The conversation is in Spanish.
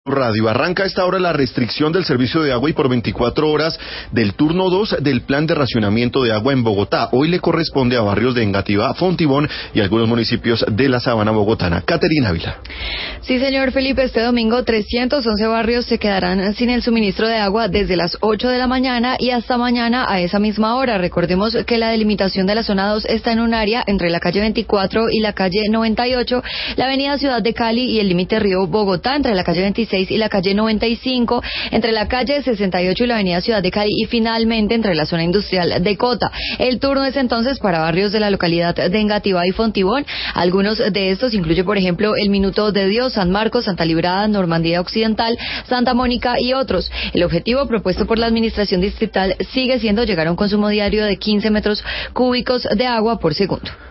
Radio. Arranca a esta hora la restricción del servicio de agua y por 24 horas del turno 2 del plan de racionamiento de agua en Bogotá. Hoy le corresponde a barrios de Engativá, Fontibón y algunos municipios de la Sabana bogotana. Caterina Ávila. Sí, señor Felipe, este domingo 311 barrios se quedarán sin el suministro de agua desde las 8 de la mañana y hasta mañana a esa misma hora. Recordemos que la delimitación de la zona 2 está en un área entre la calle 24 y la calle 98, la avenida Ciudad de Cali y el límite Río Bogotá entre la calle 26 y la calle 95, entre la calle 68 y la avenida Ciudad de Cali y finalmente entre la zona industrial de Cota. El turno es entonces para barrios de la localidad de Engativá y Fontibón. Algunos de estos incluye, por ejemplo, el Minuto de Dios, San Marcos, Santa Librada, Normandía Occidental, Santa Mónica y otros. El objetivo propuesto por la administración distrital sigue siendo llegar a un consumo diario de 15 metros cúbicos de agua por segundo.